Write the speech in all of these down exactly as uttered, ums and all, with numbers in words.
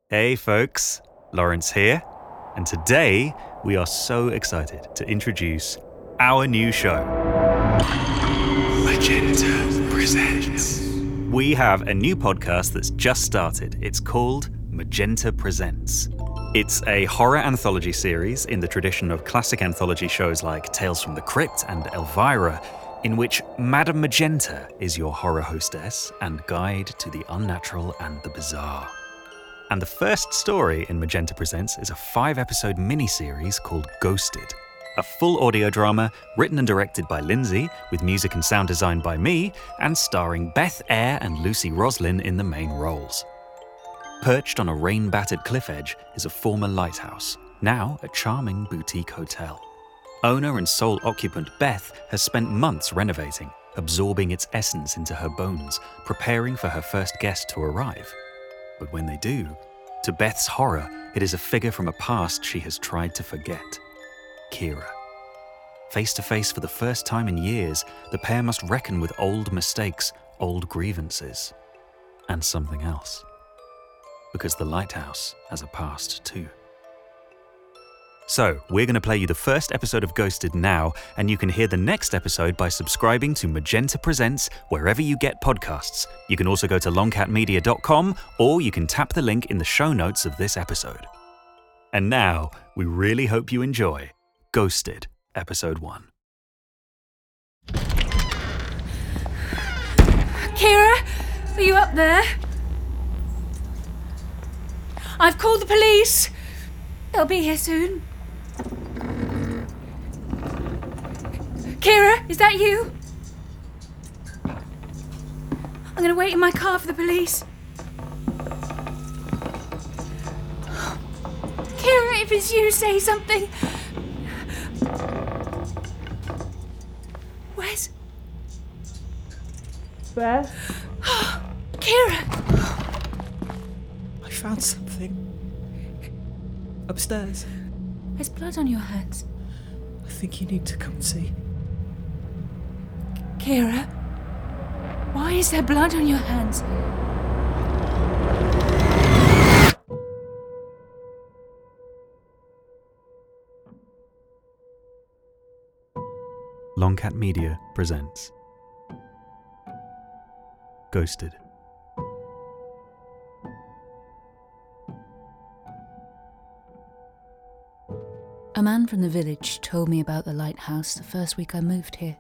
Hey folks, Lawrence here, and today we are so excited to introduce our new show, Magenta Presents. We have a new podcast that's just started. It's called Magenta Presents. It's a horror anthology series in the tradition of classic anthology shows like Tales from the Crypt and Elvira, in which Madame Magenta is your horror hostess and guide to the unnatural and the bizarre. And the first story in Magenta Presents is a five-episode miniseries called Ghosted, a full audio drama written and directed by Lindsay, with music and sound design by me, and starring Beth Eyre and Lucy Roslin in the main roles. Perched on a rain-battered cliff edge is a former lighthouse, now a charming boutique hotel. Owner and sole occupant Beth has spent months renovating, absorbing its essence into her bones, preparing for her first guest to arrive. But when they do, to Beth's horror, it is a figure from a past she has tried to forget. Kira. Face to face for the first time in years, the pair must reckon with old mistakes, old grievances, and something else. Because the lighthouse has a past too. So, we're going to play you the first episode of Ghosted now, and you can hear the next episode by subscribing to Magenta Presents wherever you get podcasts. You can also go to longcat media dot com, or you can tap the link in the show notes of this episode. And now, we really hope you enjoy Ghosted, Episode one. Kira, are you up there? I've called the police. They'll be here soon. Kira, is that you? I'm going to wait in my car for the police. Kira, if it's you, say something. Where's... Beth? Kira! I found something. Upstairs. There's blood on your hands. I think you need to come and see. Kira, why is there blood on your hands? Longcat Media presents Ghosted. A man from the village told me about the lighthouse the first week I moved here.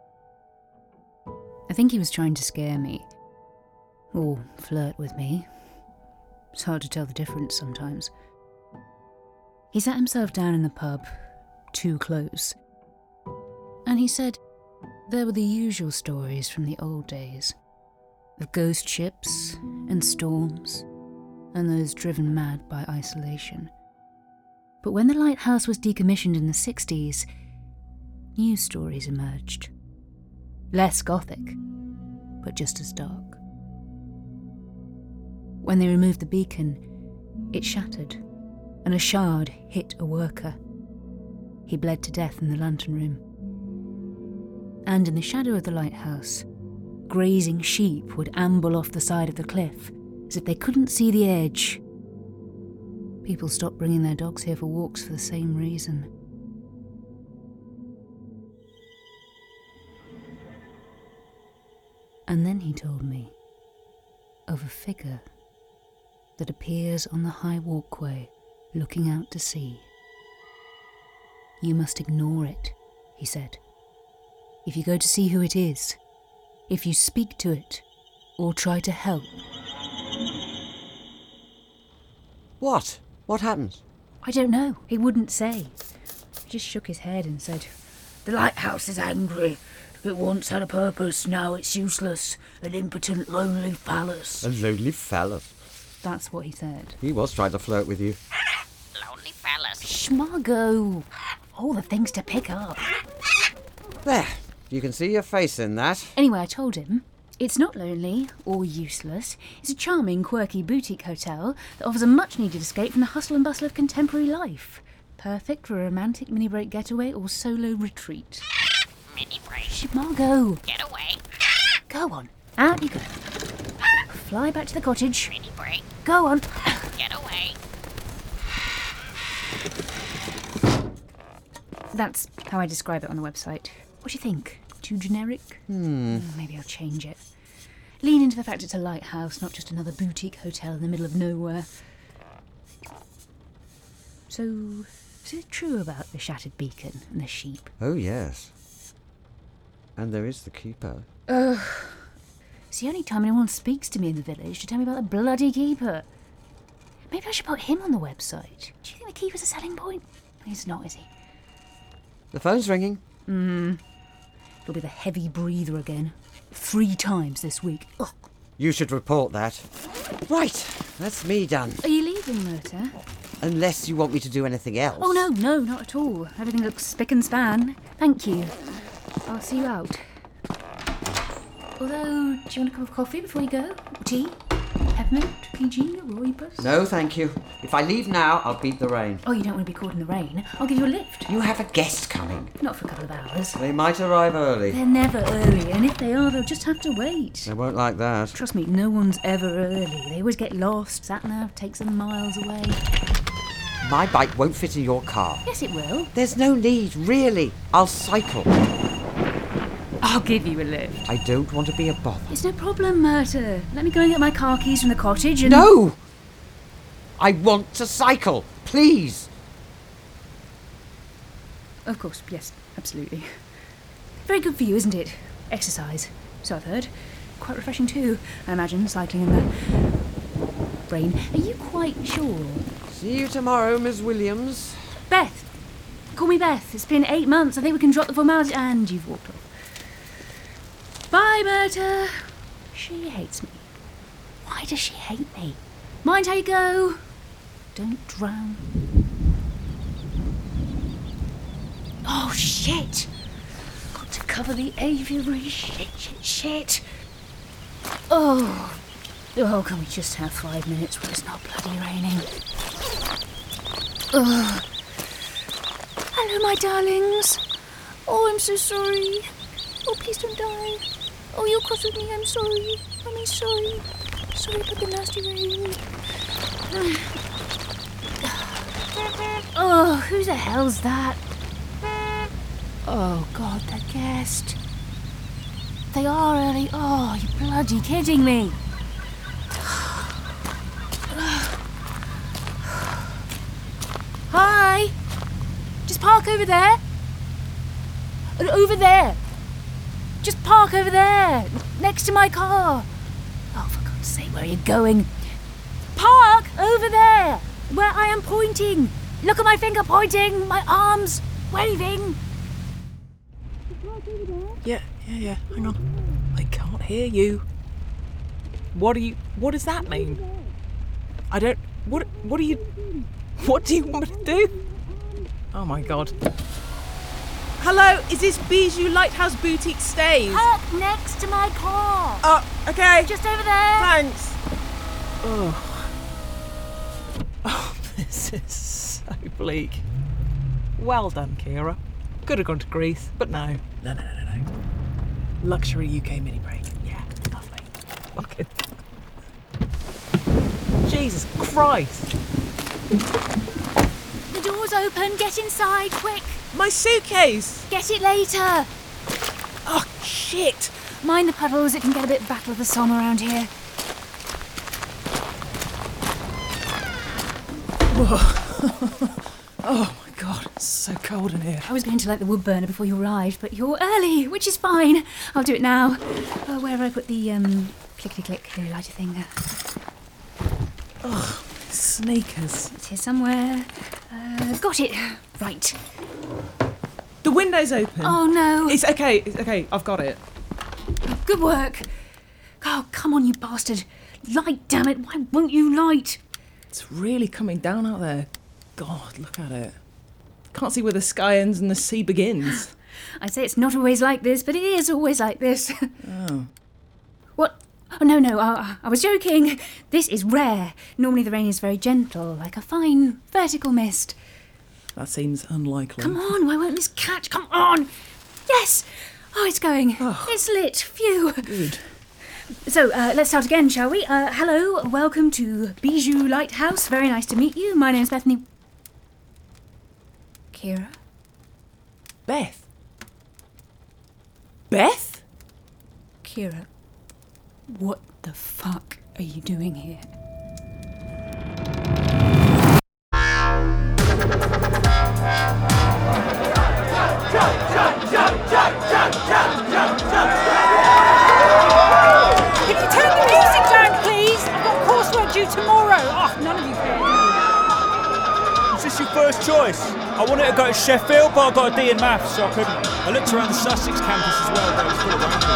I think he was trying to scare me, or flirt with me. It's hard to tell the difference sometimes. He sat himself down in the pub, too close, and he said there were the usual stories from the old days, of ghost ships and storms, and those driven mad by isolation. But when the lighthouse was decommissioned in the sixties, new stories emerged. Less gothic, but just as dark. When they removed the beacon, it shattered, and a shard hit a worker. He bled to death in the lantern room. And in the shadow of the lighthouse, grazing sheep would amble off the side of the cliff, as if they couldn't see the edge. People stopped bringing their dogs here for walks for the same reason. And then he told me of a figure that appears on the high walkway looking out to sea. You must ignore it, he said. If you go to see who it is, if you speak to it, or try to help. What? What happened? I don't know. He wouldn't say. He just shook his head and said, "The lighthouse is angry. It once had a purpose, now it's useless. An impotent, lonely phallus." A lonely phallus. That's what he said. He was trying to flirt with you. Lonely phallus. Shh, Margot. All the things to pick up. There, you can see your face in that. Anyway, I told him, it's not lonely or useless. It's a charming, quirky boutique hotel that offers a much-needed escape from the hustle and bustle of contemporary life. Perfect for a romantic mini-break getaway or solo retreat. Mini break. Shh, Margot. Get away. Go on. Out you go. fly back to the cottage. Pretty break. Go on. Get away. That's how I describe it on the website. What do you think? Too generic? Hmm. Maybe I'll change it. Lean into the fact it's a lighthouse, not just another boutique hotel in the middle of nowhere. So, is it true about the shattered beacon and the sheep? Oh, yes. And there is the keeper. Ugh. It's the only time anyone speaks to me in the village to tell me about the bloody keeper. Maybe I should put him on the website. Do you think the keeper's a selling point? He's not, is he? The phone's ringing. Hmm. It'll be the heavy breather again. Three times this week. Ugh. You should report that. Right, that's me done. Are you leaving, Murta? Unless you want me to do anything else. Oh, no, no, not at all. Everything looks spick and span. Thank you. I'll see you out. Although, do you want a cup of coffee before you go? Tea? Peppermint? P G? Rooibos? No, thank you. If I leave now, I'll beat the rain. Oh, you don't want to be caught in the rain? I'll give you a lift. You have a guest coming. Not for a couple of hours. They might arrive early. They're never early, and if they are, they'll just have to wait. They won't like that. Trust me, no one's ever early. They always get lost. Sat-nav takes them miles away. My bike won't fit in your car. Yes, it will. There's no need, really. I'll cycle. I'll give you a lift. I don't want to be a bother. It's no problem, Murta. Let me go and get my car keys from the cottage and... No! I want to cycle, please. Of course, yes, absolutely. Very good for you, isn't it? Exercise. So I've heard. Quite refreshing too, I imagine, cycling in the rain. Are you quite sure? See you tomorrow, Miss Williams. Beth! Call me Beth. It's been eight months. I think we can drop the formality. And you've walked off. Bye, Murta. She hates me. Why does she hate me? Mind how you go. Don't drown. Oh, shit. Got to cover the aviary. Shit, shit, shit. Oh. Oh, can we just have five minutes where it's not bloody raining? Oh. Hello, my darlings. Oh, I'm so sorry. Oh, please don't die. Oh, you're cross with me. I'm sorry. I'm sorry. Sorry about the nasty rain. Oh, who the hell's that? Oh, God, the guest. They are early. Oh, you're bloody kidding me. Hi. Just park over there. Over there. Just park over there, next to my car. Oh, for God's sake, where are you going? Park over there, where I am pointing. Look at my finger pointing, my arms waving. Yeah, yeah, yeah. Hang on. I can't hear you. What do you... What does that mean? I don't... What... What do you... What do you want me to do? Oh, my God. Hello, is this Bijou Lighthouse Boutique Stays? Park next to my car. Oh, okay. Just over there. Thanks. Oh. Oh, this is so bleak. Well done, Kira. Could have gone to Greece, but no. No, no, no, no, no. Luxury U K mini break. Yeah, lovely. Fucking. Jesus Christ. The door's open. Get inside, quick. My suitcase. Get it later. Oh, shit. Mind the puddles. It can get a bit battle of the Somme around here. Whoa. Oh, my God. It's so cold in here. I was going to light the wood burner before you arrived, but you're early, which is fine. I'll do it now. Uh, where have I put the um, clickety-click lighter thing? Oh, sneakers. It's here somewhere. Uh, got it. Right. The window's open. Oh, no. It's okay. It's okay. I've got it. Good work. Oh, come on, you bastard. Light, damn it. Why won't you light? It's really coming down out there. God, look at it. Can't see where the sky ends and the sea begins. I'd say it's not always like this, but it is always like this. Oh. What? Oh, no, no, I, I was joking. This is rare. Normally the rain is very gentle, like a fine vertical mist. That seems unlikely. Come on, why won't this catch? Come on! Yes! Oh, it's going. Oh. It's lit. Phew. Good. So, uh, let's start again, shall we? Uh, hello, welcome to Bijou Lighthouse. Very nice to meet you. My name's Bethany... Kira? Beth. Beth? Kira, what the fuck are you doing here? Can you turn the music down, please? I've got coursework due tomorrow. Oh, none of you care. Is this your first choice? I wanted to go to Sheffield, but I got a D in maths, so I couldn't. I looked around the Sussex campus as well, but it was full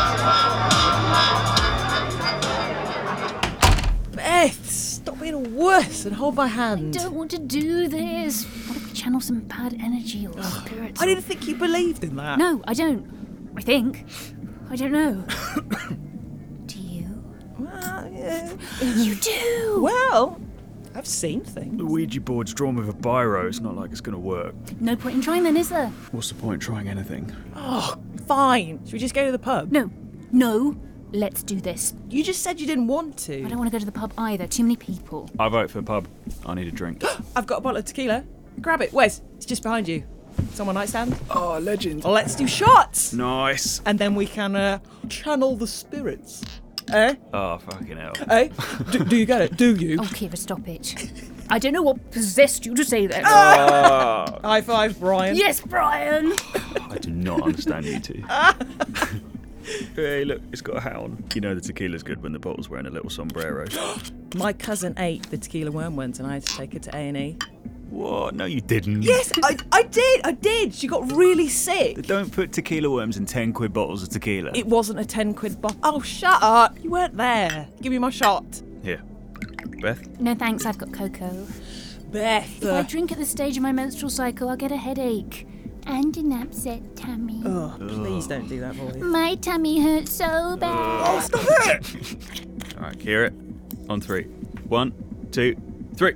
of rankings. Beth, stop being a wuss and hold my hand. Don't want to do this. What if we channel some bad energy or spirits? I didn't think you believed in that. No, I don't. I think. I don't know. Do you? Well, yeah. You do! Well, I've seen things. The Ouija board's drawn with a biro. It's not like it's going to work. No point in trying then, is there? What's the point in trying anything? Oh, fine. Should we just go to the pub? No. No. Let's do this. You just said you didn't want to. I don't want to go to the pub either. Too many people. I vote for the pub. I need a drink. I've got a bottle of tequila. Grab it. Wes, it's just behind you. It's on my nightstand. Oh, legend. Let's do shots. Nice. And then we can uh, channel the spirits. Eh? Oh, fucking hell. Eh? do, do you get it? Do you? Oh, Kira, stop it. I don't know what possessed you to say that. Oh, High five, Brian. Yes, Brian! I do not understand you two. Hey, look, it's got a hat on. You know the tequila's good when the bottle's wearing a little sombrero. My cousin ate the tequila worm once and I had to take her to A and E. What? No, you didn't. Yes, I, I did, I did. She got really sick. Don't put tequila worms in ten quid bottles of tequila. It wasn't a ten quid bottle. Oh, shut up. You weren't there. Give me my shot. Here. Beth? No thanks, I've got cocoa. Beth. If I drink at the stage of my menstrual cycle, I'll get a headache. And an upset tummy. Oh, please don't do that voice. My tummy hurts so bad. Oh, stop it! All right, hear it. On three. One, two, three.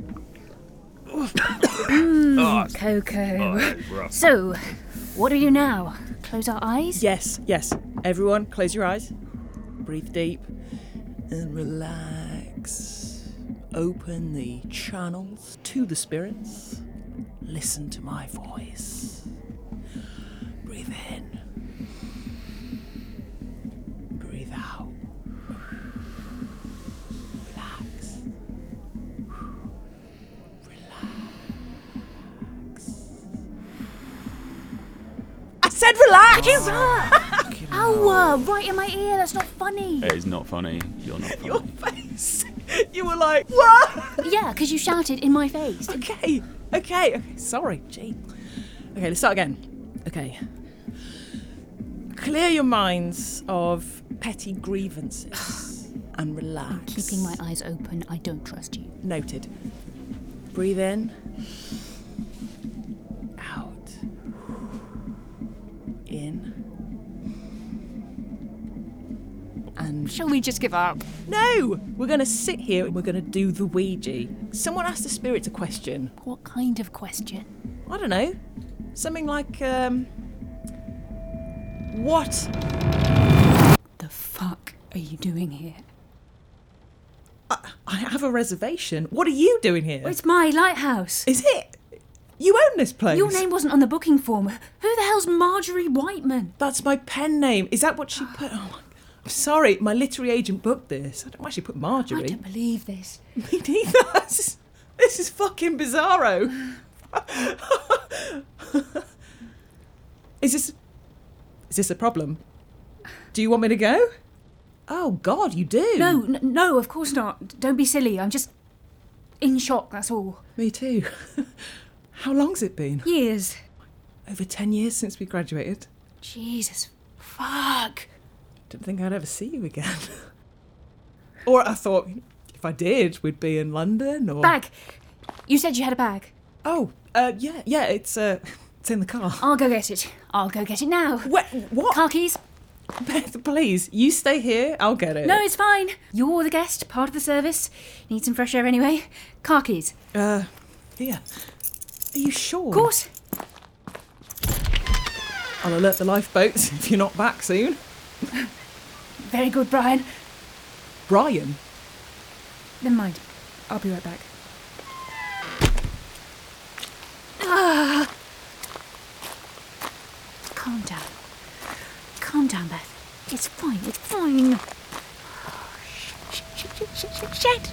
Mmm, cocoa. Oh, rough. So, what do we do now? Close our eyes? Yes, yes. Everyone, close your eyes. Breathe deep. And relax. Open the channels to the spirits. Listen to my voice. Breathe in. Breathe out. Relax. Relax. I said relax! Ow, uh, right in my ear, that's not funny. It is not funny. You're not funny. Your face. You were like, what? Yeah, because you shouted in my face. Okay, okay, okay. Sorry, gee. Okay, let's start again. Okay. Clear your minds of petty grievances and relax. Keeping my eyes open, I don't trust you. Noted. Breathe in. Out. In. And Shall we just give up? no, we're going to sit here and we're going to do the Ouija. Someone asked the spirits a question. What kind of question? I don't know. Something like, um... what? The fuck are you doing here? I, I have a reservation. What are you doing here? It's my lighthouse. Is it? You own this place? Your name wasn't on the booking form. Who the hell's Marjorie Whiteman? That's my pen name. Is that what she put? Oh my... I'm sorry, my literary agent booked this. I don't know why she put I Marjorie. don't believe this. Me neither. This is, this is fucking bizarro. Is this... Is this a problem? Do you want me to go? Oh, God, you do? No, n- no, of course not. Don't be silly. I'm just in shock, that's all. Me too. How long's it been? Years. Over ten years since we graduated. Jesus. Fuck. Didn't think I'd ever see you again. Or I thought, if I did, we'd be in London or... Bag. You said you had a bag. Oh, uh, yeah, yeah, it's, uh, it's in the car. I'll go get it. I'll go get it now. What? What? Car keys? Beth, please, you stay here, I'll get it. No, it's fine. You're the guest, part of the service. Need some fresh air anyway. Car keys. Uh, here. Are you sure? Of course. I'll alert the lifeboats if you're not back soon. Very good, Brian. Brian? Never mind. I'll be right back. Ah! Calm down. Calm down, Beth. It's fine, it's fine. Shit, shit, shit, shit, shit, shit.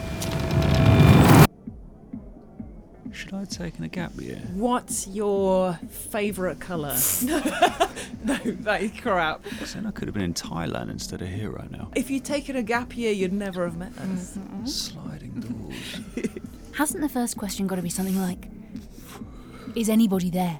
Should I have taken a gap year? What's your favourite colour? No, that is crap. I said I could have been in Thailand instead of here right now. If you'd taken a gap year, you'd never have met us. Mm-hmm. Sliding doors. Hasn't the first question got to be something like, is anybody there?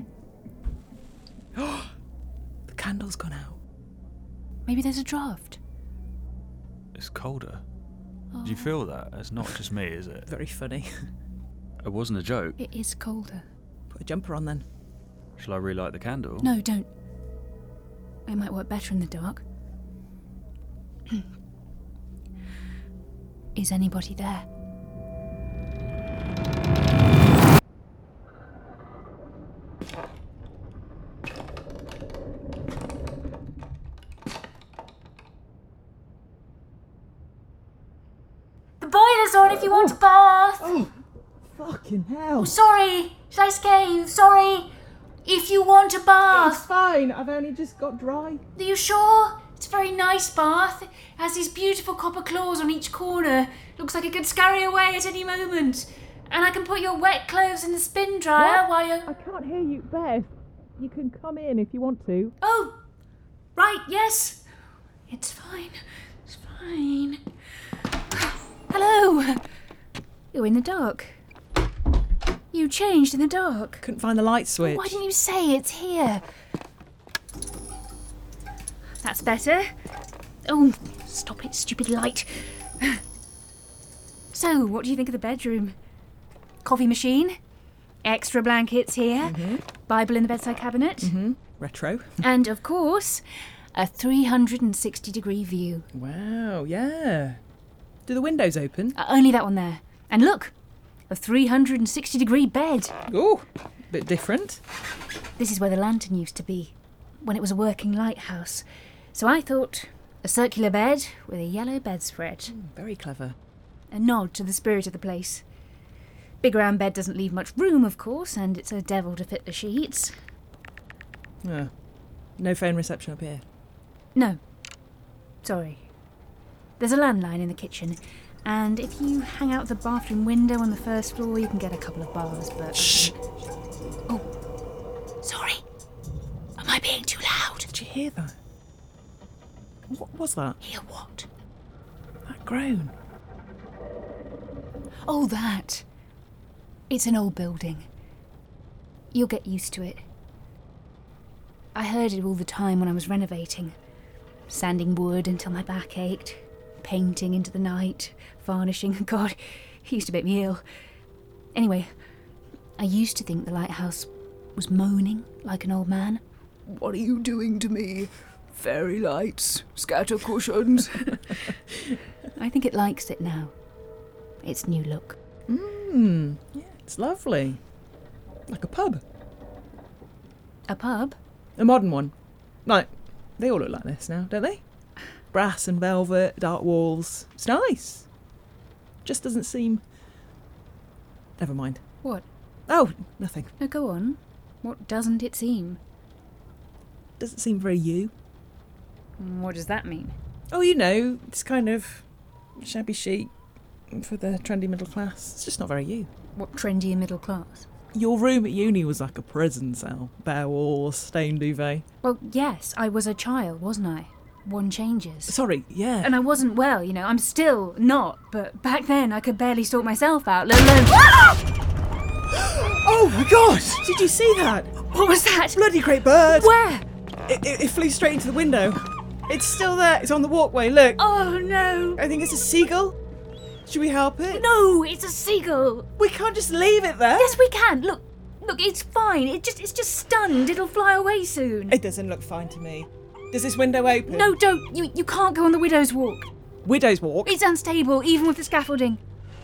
The candle's gone out. Maybe there's a draft. It's colder. Do you feel that? It's not just me, is it? Very funny. It wasn't a joke. It is colder. Put a jumper on then. Shall I relight the candle? No, don't. It might work better in the dark. Is anybody there? The boiler's on if you want a bath. Oh, fucking hell. Sorry, should I scare you? Sorry. If you want a It's bath. fine. I've only just got dry. Are you sure? It's a very nice bath. It has these beautiful copper claws on each corner. Looks like it could scurry away at any moment. And I can put your wet clothes in the spin dryer What? while you're... I can't hear you, Beth. You can come in if you want to. Oh, right, yes. It's fine. It's fine. Hello! You're in the dark. You changed in the dark. Couldn't find the light switch. Why didn't you say it's here? That's better. Oh, stop it, stupid light. So, what do you think of the bedroom? Coffee machine? Extra blankets here? Mm-hmm. Bible in the bedside cabinet? Mm-hmm. Retro. And, of course, a three hundred sixty degree view. Wow, yeah. Do the windows open? Uh, only that one there. And look, a three hundred sixty degree bed. Oh, bit different. This is where the lantern used to be, when it was a working lighthouse. So I thought, a circular bed with a yellow bedspread. Very clever. A nod to the spirit of the place. Big round bed doesn't leave much room, of course, and it's a devil to fit the sheets. Yeah. No phone reception up here. No. Sorry. There's a landline in the kitchen, and if you hang out the bathroom window on the first floor, you can get a couple of bars, but... Shh! Oh. Sorry. Am I being too loud? Did you hear that? What was that? Hear what? That groan. Oh, that. It's an old building. You'll get used to it. I heard it all the time when I was renovating. Sanding wood until my back ached. Painting into the night. Varnishing. God, it used to make me ill. Anyway, I used to think the lighthouse was moaning like an old man. What are you doing to me? Fairy lights, scatter cushions. I think it likes it now. Its new look. Mmm, yeah, it's lovely. Like a pub. A pub? A modern one. Like, they all look like this now, don't they? Brass and velvet, dark walls. It's nice. Just doesn't seem... Never mind. What? Oh, nothing. No, go on. What doesn't it seem? Doesn't seem very you. What does that mean? Oh, you know, it's kind of shabby chic for the trendy middle class. It's just not very you. What trendy and middle class? Your room at uni was like a prison cell. Bare walls, stained duvet. Well, yes, I was a child, wasn't I? One changes. Sorry, yeah. And I wasn't well, you know, I'm still not, but back then I could barely sort myself out, let alone... Oh my god! Did you see that? What was that? Bloody great bird! Where? It, it, it flew straight into the window. It's still there. It's on the walkway. Look. Oh, no. I think it's a seagull. Should we help it? No, it's a seagull. We can't just leave it there. Yes, we can. Look, look, it's fine. It just, it's just stunned. It'll fly away soon. It doesn't look fine to me. Does this window open? No, don't. You, you can't go on the Widow's Walk. Widow's Walk? It's unstable, even with the scaffolding.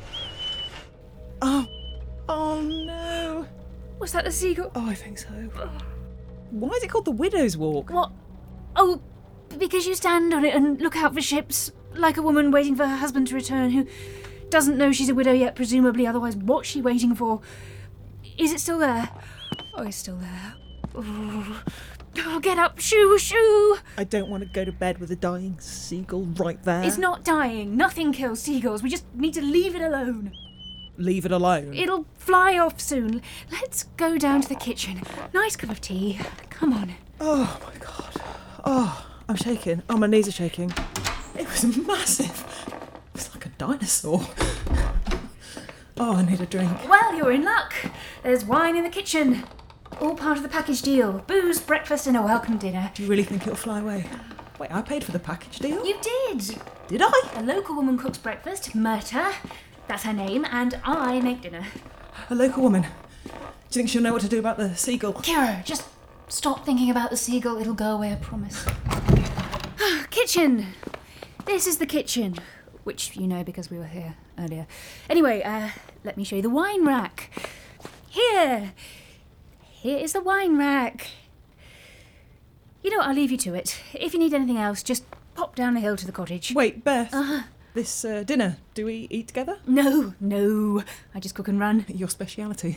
Oh. Oh, no. Was that the seagull? Oh, I think so. Why is it called the Widow's Walk? What? Oh, because you stand on it and look out for ships like a woman waiting for her husband to return who doesn't know she's a widow yet, presumably, otherwise what's she waiting for? Is it still there? Oh, it's still there. Oh, oh get up, shoo, shoo! I don't want to go to bed with a dying seagull right there. It's not dying. Nothing kills seagulls. We just need to leave it alone. Leave it alone. It'll fly off soon. Let's go down to the kitchen. Nice cup of tea. Come on. Oh my god. Oh, I'm shaking. Oh, my knees are shaking. It was massive. It was like a dinosaur. Oh, I need a drink. Well, you're in luck. There's wine in the kitchen. All part of the package deal. Booze, breakfast and a welcome dinner. Do you really think it'll fly away? Wait, I paid for the package deal? You did. Did I? A local woman cooks breakfast, Myrta. That's her name, and I make dinner. A local woman. Do you think she'll know what to do about the seagull? Kira, just stop thinking about the seagull. It'll go away, I promise. Kitchen. This is the kitchen, which you know because we were here earlier. Anyway, uh, let me show you the wine rack. Here. Here is the wine rack. You know what, I'll leave you to it. If you need anything else, just pop down the hill to the cottage. Wait, Beth. Uh-huh. This uh, dinner, do we eat together? No, no. I just cook and run. Your speciality.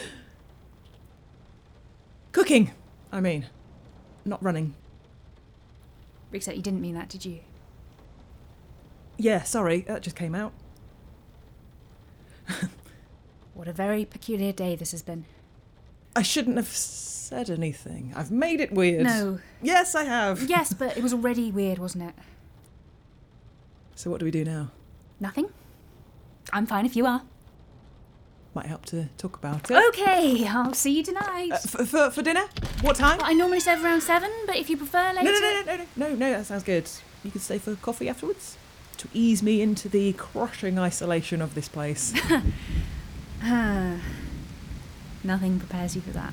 Cooking, I mean. Not running. Except you didn't mean that, did you? Yeah, sorry, that just came out. What a very peculiar day this has been. I shouldn't have said anything. I've made it weird. No. Yes, I have. Yes, but it was already weird, wasn't it? So what do we do now? Nothing. I'm fine if you are. Might help to talk about it. Okay, I'll see you tonight. Uh, f- for, for dinner? What time? I normally serve around seven, but if you prefer later... No, no, no, no, no, no, no, that sounds good. You could stay for coffee afterwards? To ease me into the crushing isolation of this place. Ah, nothing prepares you for that.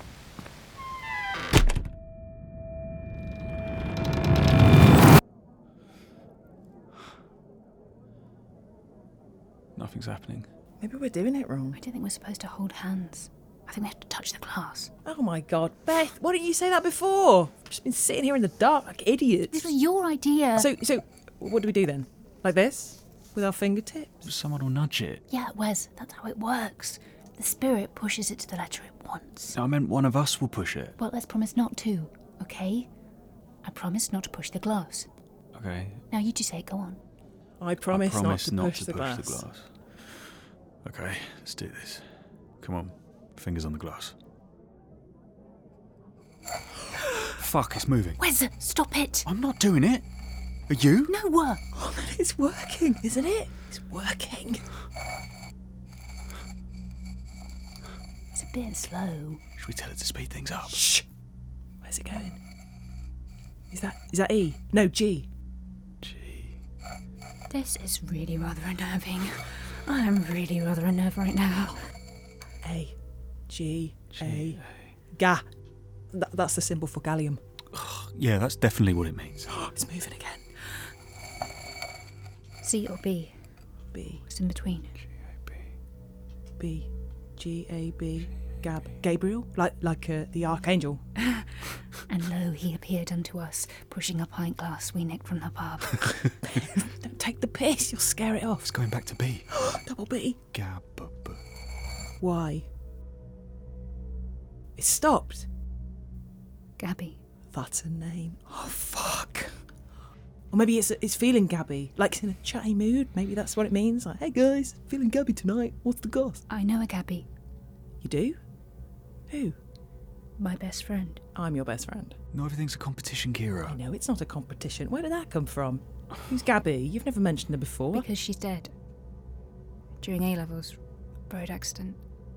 Nothing's happening. Maybe we're doing it wrong. I don't think we're supposed to hold hands. I think we have to touch the glass. Oh my god, Beth, why didn't you say that before? I've just been sitting here in the dark like idiots. This was your idea. So, so, what do we do then? Like this? With our fingertips? Someone will nudge it. Yeah, Wes, that's how it works. The spirit pushes it to the letter it wants. I meant one of us will push it. Well, let's promise not to, okay? I promise not to push the glass. Okay. Now you two say it, go on. I promise, I promise not to not push, to the, push glass. the glass. Okay, let's do this. Come on, fingers on the glass. Fuck, it's moving. Wes, stop it! I'm not doing it. Are you? No, what? Oh, it's working, isn't it? It's working. It's a bit slow. Should we tell it to speed things up? Shh. Where's it going? Is that is that E? No, G. G. This is really rather unnerving. I'm really rather unnerved right now. A. G. G, A. Ga. Th- that's the symbol for gallium. Yeah, that's definitely what it means. It's moving again. C or B? B. What's in between? G A B. B. G. A. B. Gab. Gabriel? Like like uh, the archangel. And lo, he appeared unto us, pushing a pint glass we nicked from the pub. Don't take the piss, you'll scare it off. It's going back to B. Double B. Gab. Why? It stopped. Gabby. That's a name. Oh, fuck. Or maybe it's it's feeling Gabby, like it's in a chatty mood. Maybe that's what it means. Like, hey guys, feeling Gabby tonight. What's the goss? I know a Gabby. You do? Who? My best friend. I'm your best friend. No, everything's a competition, Kira. I know, it's not a competition. Where did that come from? Who's Gabby? You've never mentioned her before. Because she's dead. During A-levels. Road accident.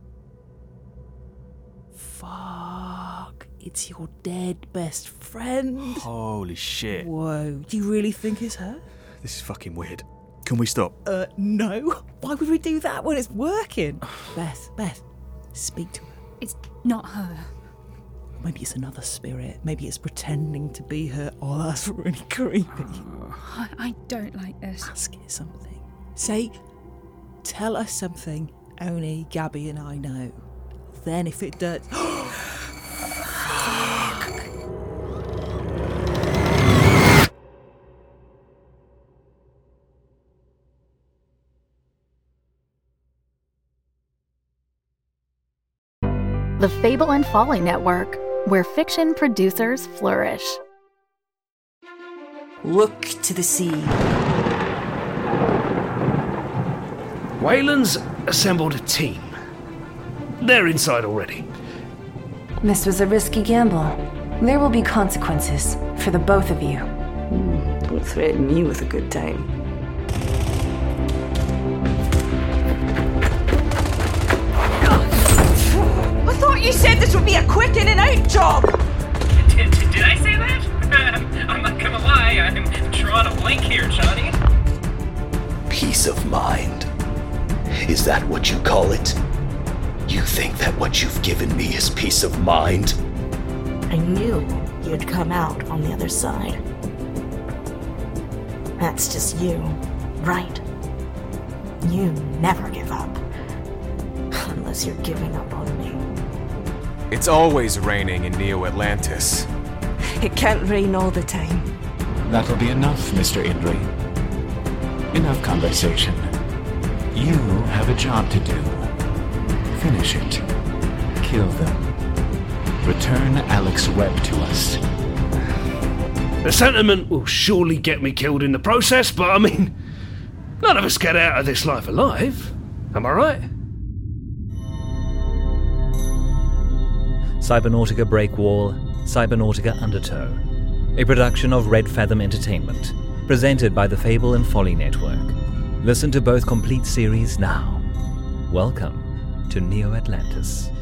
Fuck. It's your dead best friend. Holy shit. Whoa. Do you really think it's her? This is fucking weird. Can we stop? Uh, no. Why would we do that when it's working? Beth, Beth, speak to her. It's not her. Maybe it's another spirit. Maybe it's pretending to be her. Oh, that's really creepy. I, I don't like this. Ask it something. Say, tell us something only Gabby and I know. Then if it does... The Fable and Folly Network, where fiction producers flourish. Look to the sea. Wayland's assembled a team. They're inside already. This was a risky gamble. There will be consequences for the both of you. Mm, don't threaten me with a good time. I thought you said this would be a quick in and out job! Did, did, did I say that? I'm not gonna lie, I'm drawing a blank here, Johnny. Peace of mind. Is that what you call it? You think that what you've given me is peace of mind? I knew you'd come out on the other side. That's just you, right? You never give up. Unless you're giving up on me. It's always raining in Neo Atlantis. It can't rain all the time. That'll be enough, Mister Indri. Enough conversation. You have a job to do. Finish it. Kill them. Return Alex Webb to us. The sentiment will surely get me killed in the process, but I mean, none of us get out of this life alive. Am I right? Cybernautica Breakwall, Cybernautica Undertow. A production of Red Fathom Entertainment. Presented by the Fable and Folly Network. Listen to both complete series now. Welcome to Neo Atlantis.